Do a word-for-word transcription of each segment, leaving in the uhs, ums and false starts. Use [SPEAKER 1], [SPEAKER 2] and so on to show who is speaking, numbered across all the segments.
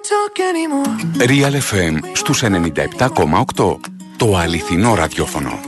[SPEAKER 1] Real εφ εμ στους ενενήντα επτά κόμμα οκτώ. Το αληθινό ραδιόφωνο.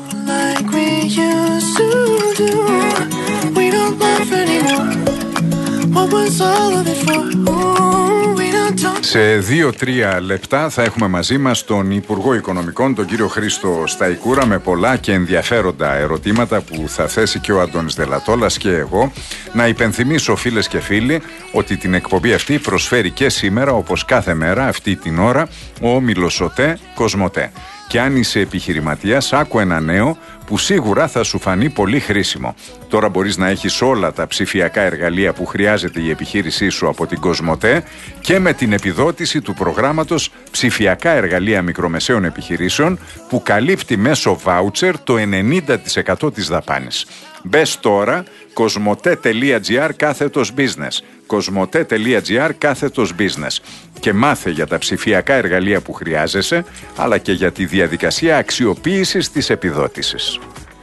[SPEAKER 1] Σε δύο τρία λεπτά θα έχουμε μαζί μας τον Υπουργό Οικονομικών, τον κύριο Χρήστο Σταϊκούρα, με πολλά και ενδιαφέροντα ερωτήματα που θα θέσει και ο Αντώνης Δελατόλας και εγώ. Να υπενθυμίσω, φίλες και φίλοι, ότι την εκπομπή αυτή προσφέρει και σήμερα, όπως κάθε μέρα αυτή την ώρα, ο όμιλος ΟΤΕ Κοσμοτέ. Και αν είσαι επιχειρηματίας, άκου ένα νέο που σίγουρα θα σου φανεί πολύ χρήσιμο. Τώρα μπορείς να έχεις όλα τα ψηφιακά εργαλεία που χρειάζεται η επιχείρησή σου από την Κοσμοτέ και με την επιδότηση του προγράμματος Ψηφιακά Εργαλεία Μικρομεσαίων Επιχειρήσεων που καλύπτει μέσω βάουτσερ το ενενήντα τοις εκατό της δαπάνης. Μπες τώρα κοσμοτέ.gr κάθετος business. κοσμοτέ.gr κάθετος business και μάθε για τα ψηφιακά εργαλεία που χρειάζεσαι, αλλά και για τη διαδικασία αξιοποίησης της επιδότησης.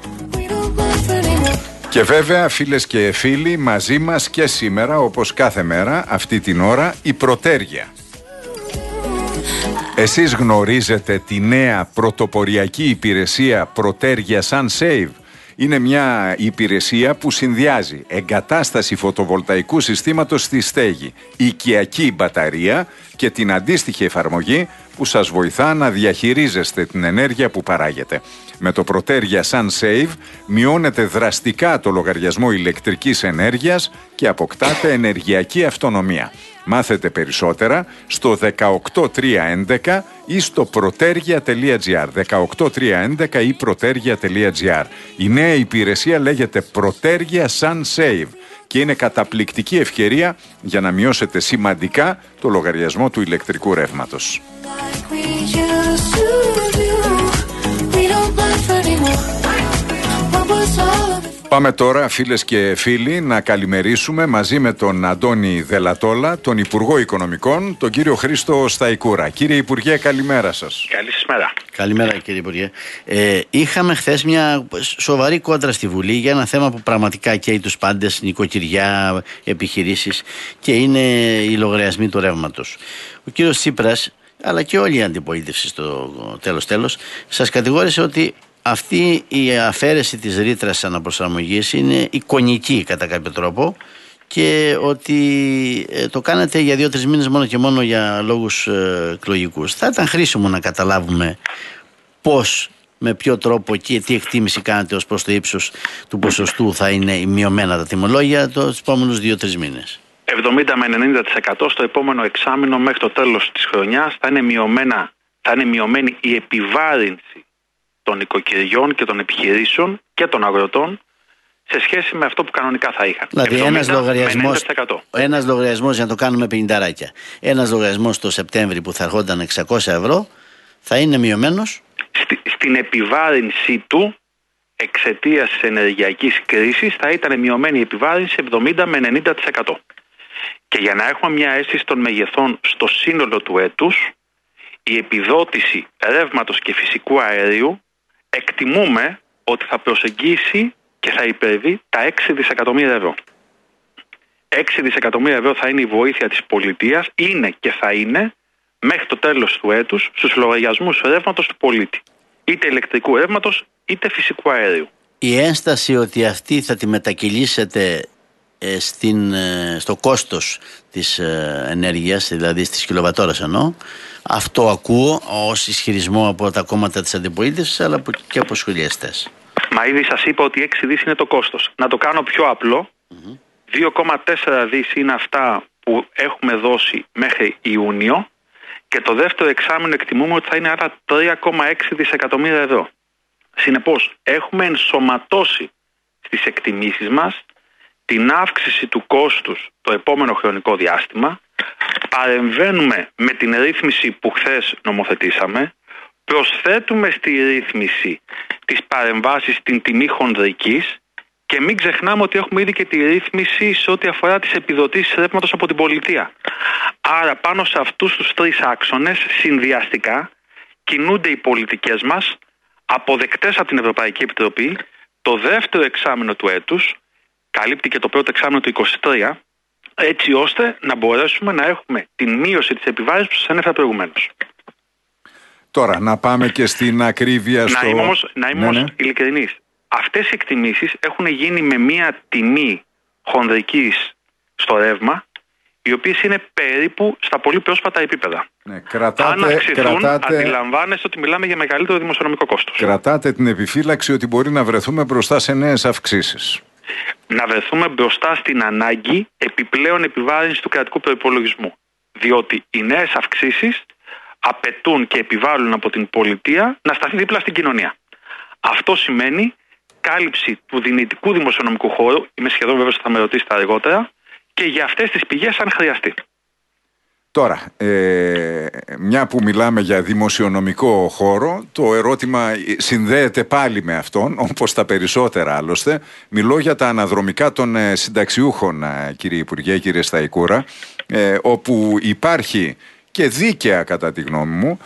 [SPEAKER 1] Και βέβαια, φίλες και φίλοι, μαζί μας και σήμερα, όπως κάθε μέρα, αυτή την ώρα, η Προτέργεια. Εσείς γνωρίζετε τη νέα πρωτοποριακή υπηρεσία Προτέργεια SunSave? Είναι μια υπηρεσία που συνδυάζει εγκατάσταση φωτοβολταϊκού συστήματος στη στέγη, οικιακή μπαταρία και την αντίστοιχη εφαρμογή που σας βοηθά να διαχειρίζεστε την ενέργεια που παράγετε. Με το Προτέργεια SunSave μειώνετε δραστικά το λογαριασμό ηλεκτρικής ενέργειας και αποκτάτε ενεργειακή αυτονομία. Μάθετε περισσότερα στο δεκαοκτώ τριακόσια έντεκα ή στο protergia.gr. δεκαοκτώ τριακόσια έντεκα ή protergia.gr. Η νέα υπηρεσία λέγεται Προτέργεια SunSave και είναι καταπληκτική ευκαιρία για να μειώσετε σημαντικά το λογαριασμό του ηλεκτρικού ρεύματος. Πάμε τώρα, φίλες και φίλοι, να καλημερίσουμε μαζί με τον Αντώνη Δελατόλα, τον Υπουργό Οικονομικών, τον κύριο Χρήστο Σταϊκούρα. Κύριε Υπουργέ, καλημέρα σας.
[SPEAKER 2] Καλή σας μέρα.
[SPEAKER 3] Καλημέρα, κύριε Υπουργέ. Ε, είχαμε χθες μια σοβαρή κόντρα στη Βουλή για ένα θέμα που πραγματικά καίει τους πάντες, νοικοκυριά, επιχειρήσεις, και είναι οι λογαριασμοί του ρεύματος. Ο κύριος Τσίπρας, αλλά και όλη η αντιπολίτευση στο τέλος τέλος, σας κατηγόρησε ότι αυτή η αφαίρεση της ρήτρας αναπροσαρμογής είναι εικονική κατά κάποιο τρόπο και ότι ε, το κάνετε για δύο-τρεις μήνες μόνο και μόνο για λόγους ε, εκλογικούς. Θα ήταν χρήσιμο να καταλάβουμε πώς, με ποιο τρόπο και τι εκτίμηση κάνετε ως προς το ύψος του ποσοστού θα είναι μειωμένα τα τιμολόγια τους επόμενους δύο-τρεις μήνες.
[SPEAKER 2] εβδομήντα με ενενήντα τοις εκατό στο επόμενο εξάμηνο μέχρι το τέλος της χρονιάς θα είναι, μειωμένα, θα είναι μειωμένη η επιβάρυνση των οικοκυριών και των επιχειρήσεων και των αγροτών σε σχέση με αυτό που κανονικά θα είχαν.
[SPEAKER 3] Δηλαδή ένας λογαριασμός, ένας λογαριασμός, για να το κάνουμε πενηνταράκια, ένας λογαριασμός το Σεπτέμβρη που θα ερχόταν εξακόσια ευρώ θα είναι μειωμένος
[SPEAKER 2] Στη, στην επιβάρυνση του εξαιτίας της ενεργειακής κρίσης θα ήταν μειωμένη η επιβάρυνση εβδομήντα με ενενήντα τοις εκατό. Και για να έχουμε μια αίσθηση των μεγεθών στο σύνολο του έτους, η επιδότηση ρεύματος και φυσικού αερίου εκτιμούμε ότι θα προσεγγίσει και θα υπερβεί τα έξι δισεκατομμύρια ευρώ. έξι δισεκατομμύρια ευρώ θα είναι η βοήθεια της πολιτείας, είναι και θα είναι μέχρι το τέλος του έτους στους λογαριασμούς ρεύματος του πολίτη. Είτε ηλεκτρικού ρεύματος είτε φυσικού αερίου.
[SPEAKER 3] Η ένσταση ότι αυτή θα τη μετακυλήσετε ε, στην, ε, στο κόστος της ε, ενέργειας, δηλαδή στις κιλοβατώρες εννοώ, αυτό ακούω ως ισχυρισμό από τα κόμματα της αντιπολίτευσης αλλά και από σχολιαστές.
[SPEAKER 2] Μα ήδη σας είπα ότι έξι δις είναι το κόστος. Να το κάνω πιο απλό, mm-hmm. δύο κόμμα τέσσερα δις είναι αυτά που έχουμε δώσει μέχρι Ιούνιο και το δεύτερο εξάμηνο εκτιμούμε ότι θα είναι άρα τρία κόμμα έξι δισεκατομμύρια ευρώ. Συνεπώς έχουμε ενσωματώσει στις εκτιμήσεις μας την αύξηση του κόστους το επόμενο χρονικό διάστημα, παρεμβαίνουμε με την ρύθμιση που χθες νομοθετήσαμε, προσθέτουμε στη ρύθμιση τις παρεμβάσεις στην τιμή χονδρικής και μην ξεχνάμε ότι έχουμε ήδη και τη ρύθμιση σε ό,τι αφορά τις επιδοτήσεις ρεύματος από την πολιτεία. Άρα πάνω σε αυτούς τους τρεις άξονες συνδυαστικά κινούνται οι πολιτικές μας, αποδεκτές από την Ευρωπαϊκή Επιτροπή. Το δεύτερο εξάμηνο του έτους καλύπτει και το πρώτο εξάμηνο του είκοσι τρία, έτσι ώστε να μπορέσουμε να έχουμε την μείωση της επιβάρυνσης που σας ανέφερα προηγουμένως.
[SPEAKER 1] Τώρα, να πάμε και στην ακρίβεια στο...
[SPEAKER 2] Να είμαι όμως, να είμαι
[SPEAKER 1] ναι,
[SPEAKER 2] όμως
[SPEAKER 1] ναι.
[SPEAKER 2] ειλικρινής. Αυτές οι εκτιμήσεις έχουν γίνει με μία τιμή χονδρικής στο ρεύμα, οι οποίες είναι περίπου στα πολύ πρόσφατα επίπεδα.
[SPEAKER 1] Ναι, κρατάτε,
[SPEAKER 2] Αν αυξηθούν,
[SPEAKER 1] κρατάτε,
[SPEAKER 2] αντιλαμβάνεστε ότι μιλάμε για μεγαλύτερο δημοσιονομικό κόστος.
[SPEAKER 1] κρατάτε την επιφύλαξη ότι μπορεί να βρεθούμε μπροστά σε νέες αυξήσεις.
[SPEAKER 2] Να βρεθούμε μπροστά στην ανάγκη επιπλέον επιβάρυνση του κρατικού προϋπολογισμού. Διότι οι νέες αυξήσεις απαιτούν και επιβάλλουν από την πολιτεία να σταθεί δίπλα στην κοινωνία. Αυτό σημαίνει κάλυψη του δυνητικού δημοσιονομικού χώρου, είμαι σχεδόν βέβαιος ότι θα με ρωτήσετε αργότερα, και για αυτές τις πηγές αν χρειαστεί.
[SPEAKER 1] Τώρα, ε, μια που μιλάμε για δημοσιονομικό χώρο, το ερώτημα συνδέεται πάλι με αυτόν, όπως τα περισσότερα άλλωστε. Μιλώ για τα αναδρομικά των ε, συνταξιούχων, ε, κύριε Υπουργέ, κύριε Σταϊκούρα, ε, όπου υπάρχει και δίκαια κατά τη γνώμη μου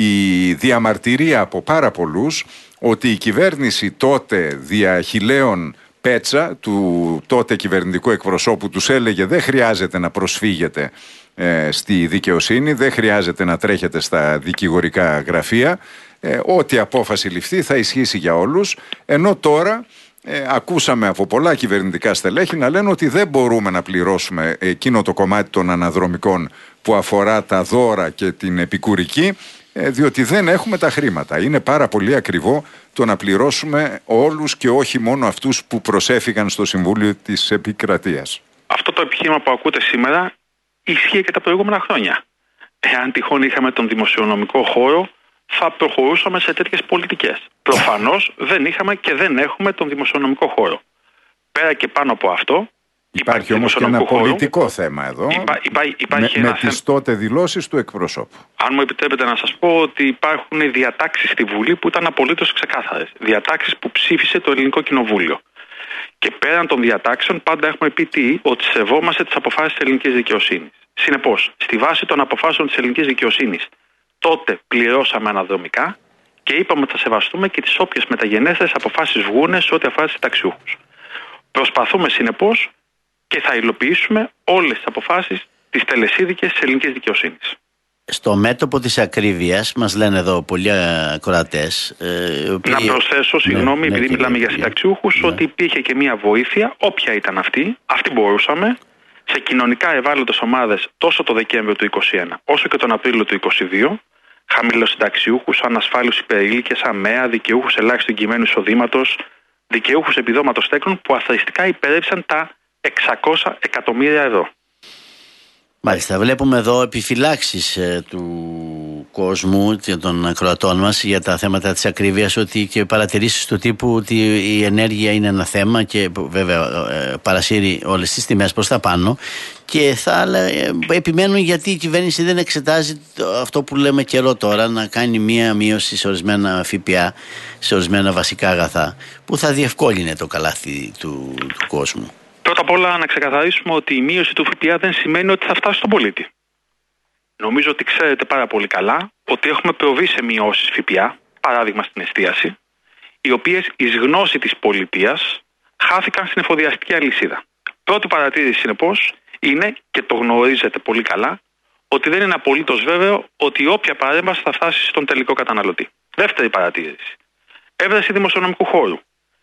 [SPEAKER 1] η διαμαρτυρία από πάρα πολλούς ότι η κυβέρνηση τότε δια χιλέων πέτσα του τότε κυβερνητικού εκπροσώπου τους έλεγε δεν χρειάζεται να προσφύγετε ε, στη δικαιοσύνη, δεν χρειάζεται να τρέχετε στα δικηγορικά γραφεία, ε, ό,τι απόφαση ληφθεί θα ισχύσει για όλους, ενώ τώρα ε, ακούσαμε από πολλά κυβερνητικά στελέχη να λένε ότι δεν μπορούμε να πληρώσουμε εκείνο το κομμάτι των αναδρομικών που αφορά τα δώρα και την επικουρική, διότι δεν έχουμε τα χρήματα. Είναι πάρα πολύ ακριβό το να πληρώσουμε όλους και όχι μόνο αυτούς που προσέφηκαν στο Συμβούλιο της Επικρατείας.
[SPEAKER 2] Αυτό το επιχείρημα που ακούτε σήμερα ισχύει και τα προηγούμενα χρόνια. Εάν τυχόν είχαμε τον δημοσιονομικό χώρο, θα προχωρούσαμε σε τέτοιες πολιτικές. Προφανώς δεν είχαμε και δεν έχουμε τον δημοσιονομικό χώρο. Πέρα και πάνω από αυτό,
[SPEAKER 1] Υπάρχει όμως και ένα χώρο. Πολιτικό θέμα εδώ,
[SPEAKER 2] υπά, υπά, υπάρχει
[SPEAKER 1] με,
[SPEAKER 2] ένα
[SPEAKER 1] με τις θέμα... τότε δηλώσεις του εκπροσώπου.
[SPEAKER 2] Αν μου επιτρέπετε να σας πω ότι υπάρχουν διατάξεις στη Βουλή που ήταν απολύτως ξεκάθαρες. Διατάξεις που ψήφισε το Ελληνικό Κοινοβούλιο. Και πέραν των διατάξεων πάντα έχουμε πει τι, ότι σεβόμαστε τις αποφάσεις της ελληνικής δικαιοσύνης. Συνεπώς, στη βάση των αποφάσεων της ελληνικής δικαιοσύνης, τότε πληρώσαμε αναδρομικά και είπαμε ότι θα σεβαστούμε και τις όποιες μεταγενέστερες αποφάσεις βγούνε σε ό,τι αφορά τους συνταξιούχους. Προσπαθούμε συνεπώς και θα υλοποιήσουμε όλες τις αποφάσεις της τελεσίδικης της ελληνικής δικαιοσύνης.
[SPEAKER 3] Στο μέτωπο της ακρίβειας, μας λένε εδώ πολλοί ακροατές. Ε, οποίοι...
[SPEAKER 2] Να προσθέσω, συγγνώμη, ναι, επειδή ναι, μιλάμε ναι, για συνταξιούχους, ναι. ότι υπήρχε και μια βοήθεια, όποια ήταν αυτή, αυτή μπορούσαμε, σε κοινωνικά ευάλωτες ομάδες τόσο το Δεκέμβριο του είκοσι ένα όσο και τον Απρίλιο του είκοσι δύο, χαμηλοσυνταξιούχους, ανασφάλους υπερήλικες, ΑΜΕΑ, δικαιούχους ελάχιστου εγκυμένου εισοδήματος, δικαιούχους επιδόματος τέκνων που αθροιστικά υπέρεψαν τα εξακόσια εκατομμύρια ευρώ.
[SPEAKER 3] Μάλιστα, βλέπουμε εδώ επιφυλάξεις ε, του κόσμου και των ακροατών μας για τα θέματα της ακρίβειας, ότι και παρατηρήσεις του τύπου ότι η ενέργεια είναι ένα θέμα και βέβαια ε, παρασύρει όλες τις τιμές προς τα πάνω, και θα ε, επιμένουν γιατί η κυβέρνηση δεν εξετάζει αυτό που λέμε καιρό τώρα, να κάνει μία μείωση σε ορισμένα ΦΠΑ, σε ορισμένα βασικά αγαθά, που θα διευκόλυνε το καλάθι του, του κόσμου.
[SPEAKER 2] Πρώτα απ' όλα να ξεκαθαρίσουμε ότι η μείωση του ΦΠΑ δεν σημαίνει ότι θα φτάσει στον πολίτη. Νομίζω ότι ξέρετε πάρα πολύ καλά ότι έχουμε προβεί σε μειώσεις ΦΠΑ, παράδειγμα στην εστίαση, οι οποίες εις γνώση της πολιτείας χάθηκαν στην εφοδιαστική αλυσίδα. Πρώτη παρατήρηση συνεπώς είναι, και το γνωρίζετε πολύ καλά, ότι δεν είναι απολύτως βέβαιο ότι όποια παρέμβαση θα φτάσει στον τελικό καταναλωτή. Δεύτερη παρατήρηση. Έβρεση δημοσιονομικού χώρου.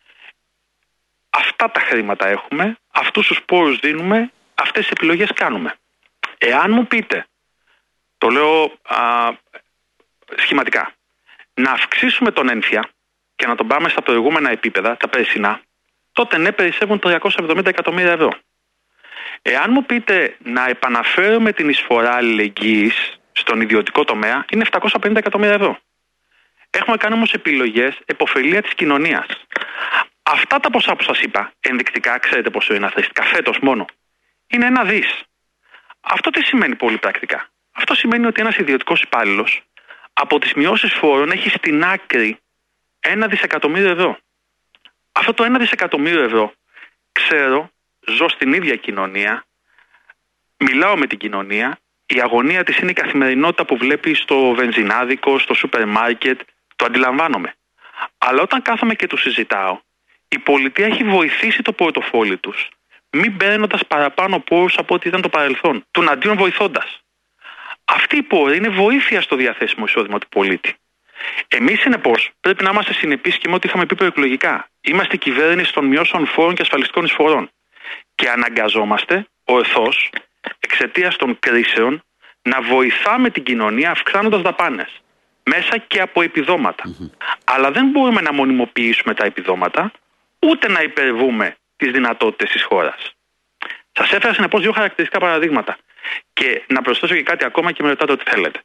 [SPEAKER 2] Αυτά τα χρήματα έχουμε, αυτούς τους πόρους δίνουμε, αυτές τις επιλογές κάνουμε. Εάν μου πείτε, το λέω α, σχηματικά, να αυξήσουμε τον ένφια και να τον πάμε στα προηγούμενα επίπεδα, τα περσινά, τότε ναι, περισσεύουν τριακόσια εβδομήντα εκατομμύρια ευρώ. Εάν μου πείτε να επαναφέρουμε την εισφορά αλληλεγγύης στον ιδιωτικό τομέα, είναι επτακόσια πενήντα εκατομμύρια ευρώ. Έχουμε κάνει όμως επιλογές επωφελία της κοινωνίας. Αυτά τα ποσά που σας είπα, ενδεικτικά, ξέρετε πόσο είναι αθροιστικά, φέτος μόνο, είναι ένα δις. Αυτό τι σημαίνει πολύ πρακτικά? Αυτό σημαίνει ότι ένας ιδιωτικός υπάλληλος από τις μειώσεις φόρων έχει στην άκρη ένα δισεκατομμύριο ευρώ. Αυτό το ένα δισεκατομμύριο ευρώ, ξέρω, ζω στην ίδια κοινωνία, μιλάω με την κοινωνία, η αγωνία της είναι η καθημερινότητα που βλέπει στο βενζινάδικο, στο σούπερ μάρκετ, το αντιλαμβάνομαι. Αλλά όταν κάθομαι και τους συζητάω, η πολιτεία έχει βοηθήσει το πορτοφόλι τους μην παίρνοντας παραπάνω πόρους από ό,τι ήταν το παρελθόν, τον αντίον βοηθώντας. Αυτή η πόρη είναι βοήθεια στο διαθέσιμο εισόδημα του πολίτη. Εμείς, συνεπώς, πρέπει να είμαστε συνεπείς και με ό,τι είχαμε πει προεκλογικά. Είμαστε κυβέρνηση των μειώσεων φόρων και ασφαλιστικών εισφορών. Και αναγκαζόμαστε ορθώς, εξαιτίας των κρίσεων, να βοηθάμε την κοινωνία αυξάνοντας δαπάνες. Μέσα και από επιδόματα. Mm-hmm. Αλλά δεν μπορούμε να μονιμοποιήσουμε τα επιδόματα, ούτε να υπερβούμε τις δυνατότητες της χώρας. Σας έφερα συνεπώς δύο χαρακτηριστικά παραδείγματα. Και να προσθέσω και κάτι ακόμα και με ρωτάτε ό,τι θέλετε.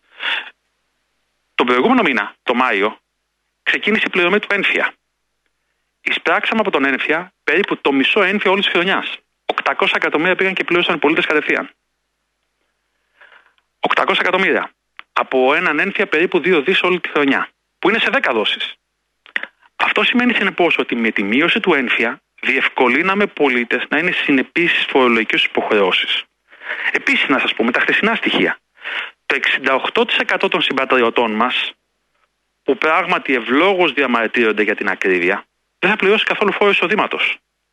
[SPEAKER 2] Τον προηγούμενο μήνα, το Μάιο, ξεκίνησε η πληρωμή του ένφια. Εισπράξαμε από τον ένφια περίπου το μισό ένφια όλης της χρονιάς. οκτακόσια εκατομμύρια πήγαν και πλήρωσαν οι πολίτες κατευθείαν. οκτακόσια εκατομμύρια. Από έναν ένφια περίπου δύο δις όλη τη χρονιά. Που είναι σε δέκα δόσεις. Αυτό σημαίνει συνεπώς ότι με τη μείωση του ένφια διευκολύναμε πολίτες να είναι συνεπείς στις φορολογικές υποχρεώσεις. Επίσης, να σας πούμε τα χθεσινά στοιχεία. Το εξήντα οκτώ τοις εκατό των συμπατριωτών μας, που πράγματι ευλόγως διαμαρτύρονται για την ακρίβεια, δεν θα πληρώσει καθόλου φόρο εισοδήματος.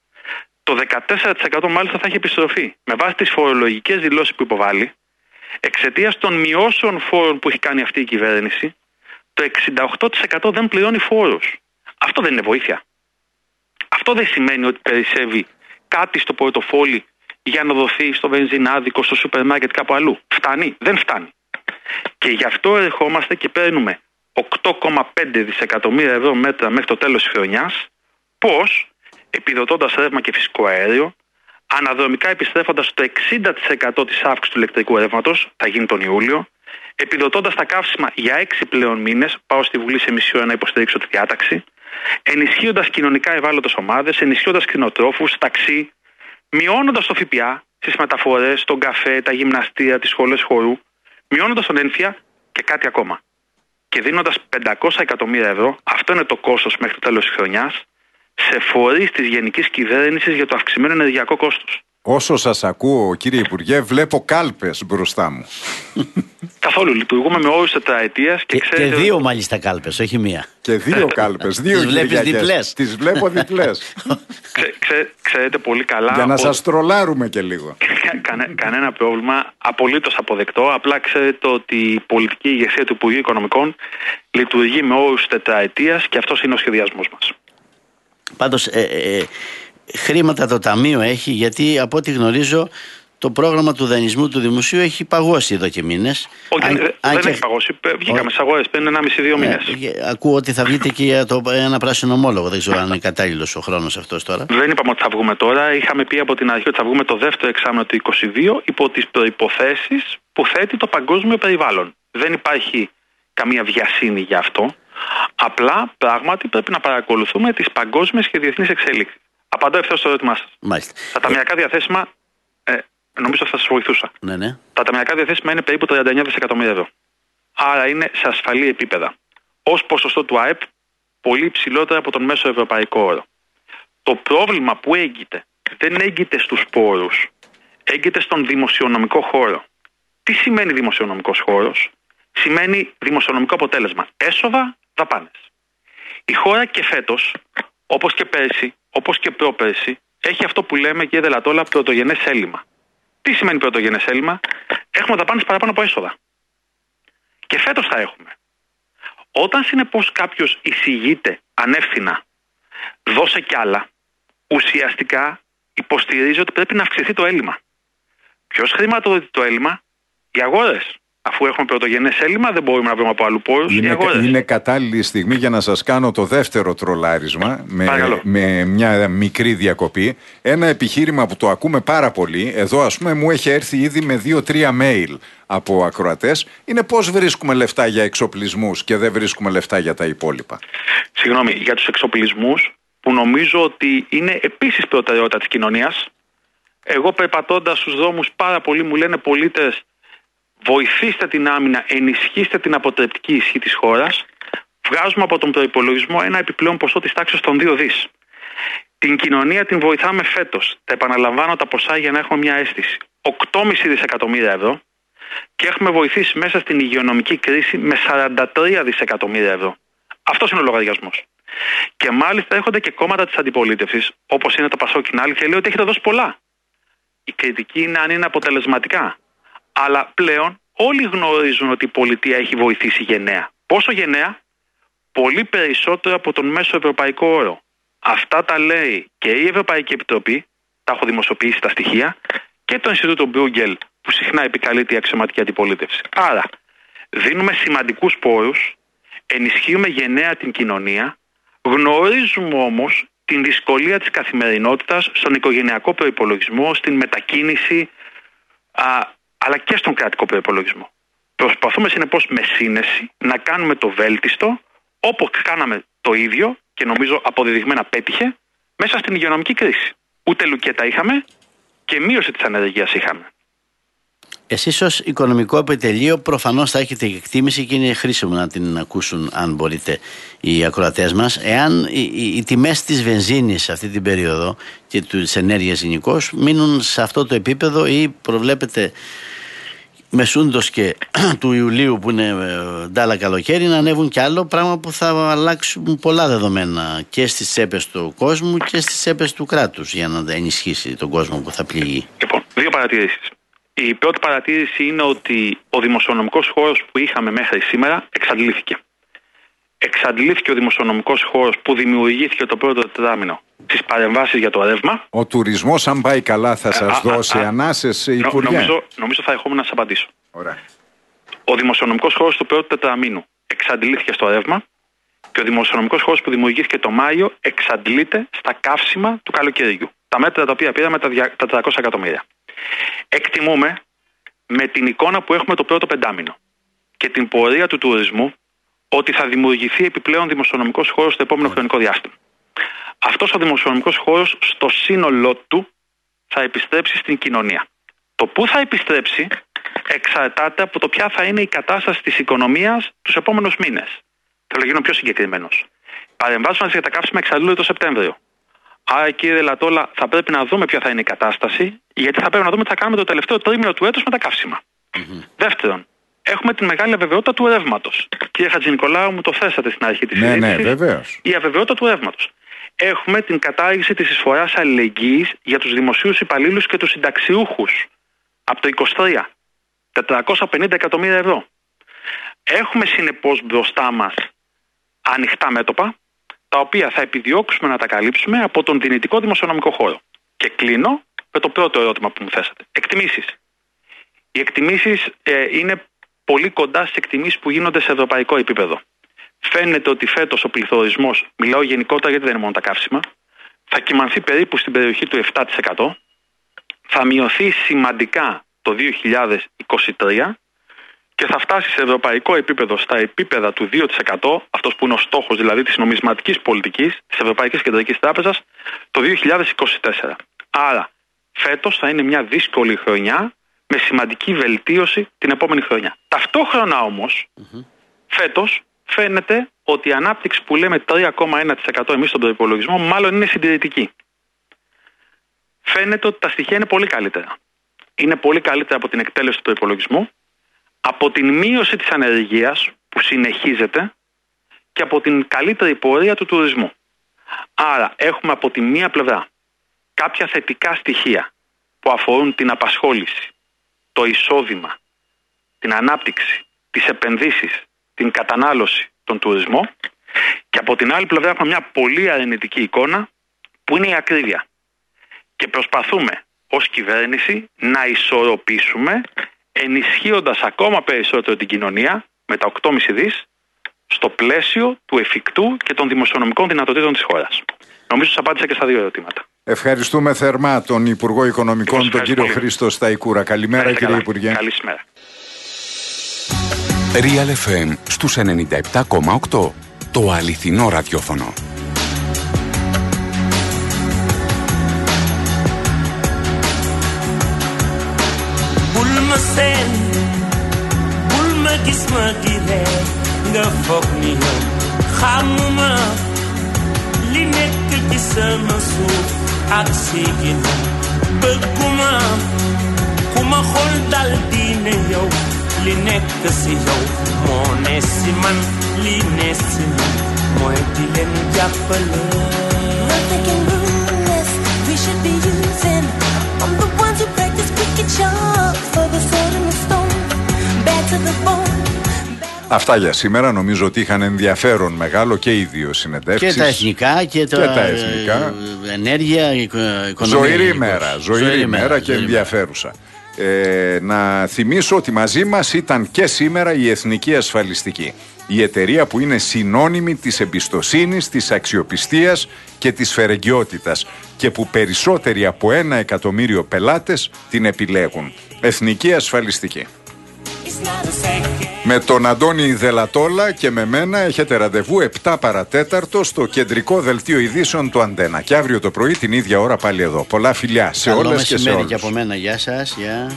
[SPEAKER 2] Το δεκατέσσερα τοις εκατό μάλιστα θα έχει επιστροφή με βάση τις φορολογικές δηλώσεις που υποβάλλει, εξαιτίας των μειώσεων φόρων που έχει κάνει αυτή η κυβέρνηση. Το εξήντα οκτώ τοις εκατό δεν πληρώνει φόρους. Αυτό δεν είναι βοήθεια? Αυτό δεν σημαίνει ότι περισσεύει κάτι στο πορτοφόλι για να δοθεί στο βενζινάδικο, στο σούπερ μάρκετ, κάπου αλλού? Φτάνει? Δεν φτάνει. Και γι' αυτό ερχόμαστε και παίρνουμε οκτώ κόμμα πέντε δισεκατομμύρια ευρώ μέτρα μέχρι το τέλος της χρονιάς. Πώς? Επιδοτώντας ρεύμα και φυσικό αέριο, αναδρομικά επιστρέφοντας το εξήντα τοις εκατό της αύξησης του ηλεκτρικού ρεύματος, θα γίνει τον Ιούλιο, επιδοτώντας τα καύσιμα για έξι πλέον μήνες, πάω στη Βουλή σε μισή ώρα να υποστηρίξω τη διάταξη, ενισχύοντας κοινωνικά ευάλωτες ομάδες, ενισχύοντας κτηνοτρόφους, ταξί, μειώνοντας το ΦΠΑ στις μεταφορές, τον καφέ, τα γυμναστήρια, τις σχολές χορού, μειώνοντας τον ένφια και κάτι ακόμα. Και δίνοντας πεντακόσια εκατομμύρια ευρώ, αυτό είναι το κόστος μέχρι το τέλος της χρονιάς, σε φορείς της γενικής κυβέρνησης για το αυξημένο ενεργειακό κόστος.
[SPEAKER 1] Όσο σας ακούω, κύριε Υπουργέ, βλέπω κάλπες μπροστά μου.
[SPEAKER 2] Καθόλου. Λειτουργούμε με όρους τετραετίας και,
[SPEAKER 3] και,
[SPEAKER 2] ξέρετε...
[SPEAKER 3] και δύο μάλιστα κάλπες, όχι μία.
[SPEAKER 1] Και δύο κάλπες, δύο
[SPEAKER 3] Τις βλέπεις διπλές.
[SPEAKER 1] Τις βλέπω διπλές.
[SPEAKER 2] Ξέ, ξέ, ξέρετε πολύ καλά...
[SPEAKER 1] Για να
[SPEAKER 2] ότι...
[SPEAKER 1] σας τρολάρουμε και λίγο.
[SPEAKER 2] Κανέ, κανένα πρόβλημα, απολύτως αποδεκτό. Απλά ξέρετε ότι η πολιτική ηγεσία του Υπουργείου Οικονομικών λειτουργεί με όρους τετραετίας και αυτός είναι ο σχεδιασμός μας.
[SPEAKER 3] Πάντως ε, ε, χρήματα το Ταμείο έχει, γιατί από ό,τι γνωρίζω το πρόγραμμα του δανεισμού του Δημοσίου έχει παγώσει εδώ και μήνες.
[SPEAKER 2] Όχι, αν, δεν, δεν και... έχει παγώσει. Βγήκαμε στις αγορές πριν ενάμιση δύο μήνες.
[SPEAKER 3] Ε, ακούω ότι θα βγείτε και για το, ένα πράσινο ομόλογο. Δεν ξέρω αν είναι κατάλληλος ο χρόνος αυτός τώρα.
[SPEAKER 2] Δεν είπαμε ότι θα βγούμε τώρα. Είχαμε πει από την αρχή ότι θα βγούμε το δεύτερο εξάμηνο του είκοσι δύο υπό τις προϋποθέσεις που θέτει το παγκόσμιο περιβάλλον. Δεν υπάρχει καμία βιασύνη γι' αυτό. Απλά πράγματι πρέπει να παρακολουθούμε τις παγκόσμιες και διεθνείς εξέλιξεις. Απαντώ ευθέως στο ερώτημά σας.
[SPEAKER 3] Μάλιστα.
[SPEAKER 2] Τα ταμιακά διαθέσιμα, ε, νομίζω θα σας βοηθούσα.
[SPEAKER 3] Ναι, ναι.
[SPEAKER 2] Τα ταμιακά διαθέσιμα είναι περίπου τριάντα εννέα δισεκατομμύρια ευρώ. Άρα είναι σε ασφαλή επίπεδα. Ως ποσοστό του ΑΕΠ, πολύ υψηλότερα από τον μέσο ευρωπαϊκό όρο. Το πρόβλημα που έγκυται δεν έγκυται στους πόρους, έγκυται στον δημοσιονομικό χώρο. Τι σημαίνει δημοσιονομικός χώρος? Σημαίνει δημοσιονομικό αποτέλεσμα. Έσοδα, δαπάνες. Η χώρα και φέτος, όπως και πέρσι, όπως και πρόπερσι, έχει αυτό που λέμε, κύριε Δελατόλα, πρωτογενές έλλειμμα. Τι σημαίνει πρωτογενές έλλειμμα? Έχουμε δαπάνες παραπάνω από έσοδα. Και φέτος θα έχουμε. Όταν συνεπώς κάποιος εισηγείται ανεύθυνα, δώσε κι άλλα, ουσιαστικά υποστηρίζει ότι πρέπει να αυξηθεί το έλλειμμα. Ποιος χρηματοδοτεί το έλλειμμα? Οι αγορές. Αφού έχουμε πρωτογενές έλλειμμα, δεν μπορούμε να βρούμε από άλλου πόρους.
[SPEAKER 1] Είναι, είναι κατάλληλη στιγμή για να σας κάνω το δεύτερο τρολάρισμα με, με μια μικρή διακοπή. Ένα επιχείρημα που το ακούμε πάρα πολύ. Εδώ, ας πούμε, μου έχει έρθει ήδη με δύο-τρία mail από ακροατές. Είναι πώς βρίσκουμε λεφτά για εξοπλισμούς και δεν βρίσκουμε λεφτά για τα υπόλοιπα.
[SPEAKER 2] Συγγνώμη, για τους εξοπλισμούς, που νομίζω ότι είναι επίσης προτεραιότητα της κοινωνίας. Εγώ, περπατώντας στους δρόμους, πάρα πολλοί μου λένε πολίτες, βοηθήστε την άμυνα, ενισχύστε την αποτρεπτική ισχύ της χώρας. Βγάζουμε από τον προϋπολογισμό ένα επιπλέον ποσό της τάξης των δύο δις. Την κοινωνία την βοηθάμε φέτος. Τα επαναλαμβάνω τα ποσά για να έχουμε μια αίσθηση. οκτώ κόμμα πέντε δισεκατομμύρια ευρώ και έχουμε βοηθήσει μέσα στην υγειονομική κρίση με σαράντα τρία δισεκατομμύρια ευρώ. Αυτός είναι ο λογαριασμός. Και μάλιστα έρχονται και κόμματα της αντιπολίτευσης, όπως είναι το Πασόκ και άλλοι, και λέει ότι έχετε δώσει πολλά. η κριτική είναι αν είναι αποτελεσματικά. Αλλά πλέον όλοι γνωρίζουν ότι η πολιτεία έχει βοηθήσει γενναία. Πόσο γενναία? Πολύ περισσότερο από τον μέσο ευρωπαϊκό όρο. Αυτά τα λέει και η Ευρωπαϊκή Επιτροπή, τα έχω δημοσιοποιήσει τα στοιχεία, και το Ινστιτούτο Μπρούγκελ που συχνά επικαλείται η αξιωματική αντιπολίτευση. Άρα, δίνουμε σημαντικούς πόρους, ενισχύουμε γενναία την κοινωνία, γνωρίζουμε όμως την δυσκολία της καθημερινότητας στον οικογενειακό προϋπολογισμό, στην μετακίνηση, α, αλλά και στον κρατικό προϋπολογισμό. Προσπαθούμε συνεπώς με σύνεση να κάνουμε το βέλτιστο, όπως κάναμε το ίδιο και νομίζω αποδεδειγμένα πέτυχε μέσα στην υγειονομική κρίση. Ούτε λουκέτα είχαμε και μείωση της ανεργίας είχαμε.
[SPEAKER 3] Εσείς ως οικονομικό επιτελείο προφανώς θα έχετε εκτίμηση και είναι χρήσιμο να την ακούσουν, αν μπορείτε, οι ακροατές μας, εάν οι, οι, οι τιμές της βενζίνης αυτή την περίοδο και της ενέργειας γενικώς μείνουν σε αυτό το επίπεδο ή προβλέπετε μεσούντος και του Ιουλίου που είναι ντάλα καλοκαίρι να ανέβουν κι άλλο, πράγμα που θα αλλάξουν πολλά δεδομένα και στις τσέπες του κόσμου και στις τσέπες του κράτους για να ενισχύσει τον κόσμο που θα πληγεί.
[SPEAKER 2] Λοιπόν, δύο παρατηρήσεις. Η πρώτη παρατήρηση είναι ότι ο δημοσιονομικός χώρος που είχαμε μέχρι σήμερα εξαντλήθηκε. Εξαντλήθηκε ο δημοσιονομικός χώρος που δημιουργήθηκε το πρώτο τετράμινο στις παρεμβάσεις για το ρεύμα.
[SPEAKER 1] Ο τουρισμός, αν πάει καλά, θα σας ε, δώσει ανάσες, Υπουργέ.
[SPEAKER 2] Νομίζω, νομίζω θα ερχόμουν να σας απαντήσω.
[SPEAKER 1] Ωραία.
[SPEAKER 2] Ο δημοσιονομικός χώρος του πρώτου τετραμήνου εξαντλήθηκε στο ρεύμα και ο δημοσιονομικός χώρος που δημιουργήθηκε το Μάιο εξαντλείται στα καύσιμα του καλοκαιριού. Τα μέτρα τα οποία πήραμε τα τετρακόσια εκατομμύρια. Εκτιμούμε με την εικόνα που έχουμε το πρώτο πεντάμινο και την πορεία του τουρισμού ότι θα δημιουργηθεί επιπλέον δημοσιονομικός χώρος στο επόμενο χρονικό διάστημα. Αυτός ο δημοσιονομικός χώρος στο σύνολό του θα επιστρέψει στην κοινωνία. Το πού θα επιστρέψει εξαρτάται από το ποια θα είναι η κατάσταση της οικονομίας τους επόμενους μήνες. Θέλω να γίνω πιο συγκεκριμένος. Παρεμβάσεις μας για τα καύσιμα εξαντλούνται το Σεπτέμβριο. Άρα, κύριε Λατόλα, θα πρέπει να δούμε ποια θα είναι η κατάσταση, γιατί θα πρέπει να δούμε τι θα κάνουμε το τελευταίο τρίμηνο του έτους με τα καύσιμα. Mm-hmm. Δεύτερον, έχουμε την μεγάλη αβεβαιότητα του ρεύματος. Κύριε Χατζηνικολάου, μου το θέσατε στην αρχή της
[SPEAKER 1] ναι,
[SPEAKER 2] συζήτησης.
[SPEAKER 1] Ναι, βεβαίως.
[SPEAKER 2] Η αβεβαιότητα του ρεύματος. Έχουμε την κατάργηση της εισφοράς αλληλεγγύης για τους δημοσίους υπαλλήλους και τους συνταξιούχους από το είκοσι τρία. τετρακόσια πενήντα εκατομμύρια ευρώ. Έχουμε συνεπώς μπροστά μας ανοιχτά μέτωπα, τα οποία θα επιδιώξουμε να τα καλύψουμε από τον δυνητικό δημοσιονομικό χώρο. Και κλείνω με το πρώτο ερώτημα που μου θέσατε. Εκτιμήσεις. Οι εκτιμήσεις ε, είναι πολύ κοντά στις εκτιμήσεις που γίνονται σε ευρωπαϊκό επίπεδο. Φαίνεται ότι φέτος ο πληθωρισμός, μιλάω γενικότερα γιατί δεν είναι μόνο τα καύσιμα, θα κυμανθεί περίπου στην περιοχή του επτά τοις εκατό, θα μειωθεί σημαντικά το δύο χιλιάδες είκοσι τρία και θα φτάσει σε ευρωπαϊκό επίπεδο στα επίπεδα του δύο τοις εκατό, αυτός που είναι ο στόχος δηλαδή της νομισματικής πολιτικής της Ευρωπαϊκής Κεντρικής Τράπεζας, το δύο χιλιάδες είκοσι τέσσερα. Άρα, φέτος θα είναι μια δύσκολη χρονιά με σημαντική βελτίωση την επόμενη χρονιά. Ταυτόχρονα όμως, mm-hmm. φέτος φαίνεται ότι η ανάπτυξη που λέμε τρία κόμμα ένα τοις εκατό εμείς στον προϋπολογισμό μάλλον είναι συντηρητική. Φαίνεται ότι τα στοιχεία είναι πολύ καλύτερα. Είναι πολύ καλύτερα από την εκτέλεση του προϋπολογισμού, από την μείωση της ανεργίας που συνεχίζεται και από την καλύτερη πορεία του τουρισμού. Άρα έχουμε από τη μία πλευρά κάποια θετικά στοιχεία που αφορούν την απασχόληση, το εισόδημα, την ανάπτυξη, τις επενδύσεις, την κατανάλωση, τον τουρισμό, και από την άλλη πλευρά έχουμε μια πολύ αρνητική εικόνα που είναι η ακρίβεια. Και προσπαθούμε ως κυβέρνηση να ισορροπήσουμε ενισχύοντας ακόμα περισσότερο την κοινωνία με τα οκτώ κόμμα πέντε δις στο πλαίσιο του εφικτού και των δημοσιονομικών δυνατοτήτων της χώρας. Νομίζω σας απάντησα και στα δύο ερωτήματα.
[SPEAKER 1] Ευχαριστούμε θερμά τον Υπουργό Οικονομικών, τον κύριο Χρήστο Σταϊκούρα. Καλημέρα, κύριε καλά. Υπουργέ.
[SPEAKER 2] Καλησπέρα.
[SPEAKER 4] Real εφ εμ στους ενενήντα επτά κόμμα οκτώ. Το αληθινό ραδιόφωνο.
[SPEAKER 5] Sen bul ma gis ma di ree nga foog ni yow xamuma li nekk ci sama suuf ak si ginnaaw bëgguma ku ma xool dal di ne yow li nekk si yow moo ne si man li ne si man mooy di leen jàppale. Nothing can ruin this. We should be using. I'm the ones who pay.
[SPEAKER 1] Αυτά για σήμερα. Νομίζω ότι είχαν ενδιαφέρον μεγάλο και οι δύο συνεντεύξεις.
[SPEAKER 3] Και τα εθνικά και, το,
[SPEAKER 1] και τα εθνικά.
[SPEAKER 3] Ενέργεια, οικονομία.
[SPEAKER 1] Ζωηρή μέρα, ζωηρή μέρα και ενδιαφέρουσα. Ε, να θυμίσω ότι μαζί μας ήταν και σήμερα η Εθνική Ασφαλιστική. Η εταιρεία που είναι συνώνυμη της εμπιστοσύνης, της αξιοπιστίας και της φερεγγιότητας και που περισσότεροι από ένα εκατομμύριο πελάτες την επιλέγουν. Εθνική Ασφαλιστική. Με τον Αντώνη Δελατόλα και με μένα έχετε ραντεβού επτά παρατέταρτο στο κεντρικό δελτίο ειδήσεων του Αντένα. Και αύριο το πρωί την ίδια ώρα πάλι εδώ. Πολλά φιλιά σε
[SPEAKER 3] Καλό
[SPEAKER 1] όλες και σε όλους.
[SPEAKER 3] και από μένα. Γεια σας. Γεια.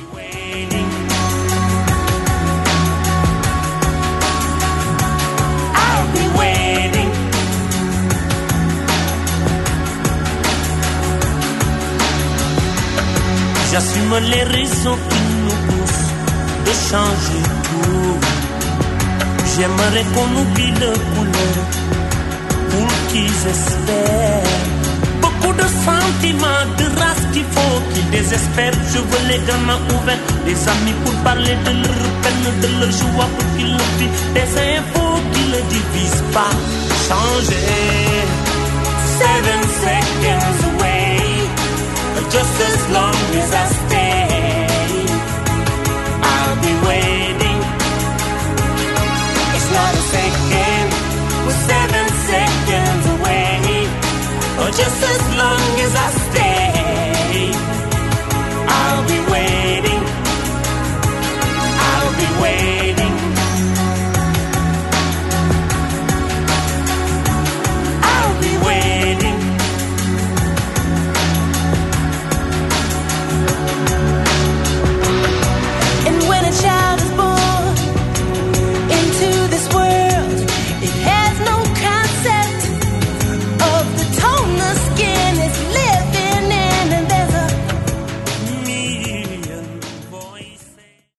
[SPEAKER 5] J'assume les raisons qui nous poussent de changer tout. J'aimerais qu'on oublie le couleur pour qu'ils espèrent. Beaucoup de sentiments, de race qu'il faut qu'ils désespèrent. Je veux les gamins ouverts, des amis pour parler de leur peine, de leur joie pour qu'ils le vivent. Des infos qui ne divisent pas. Changer. Seven seconds away. Just as long as I stay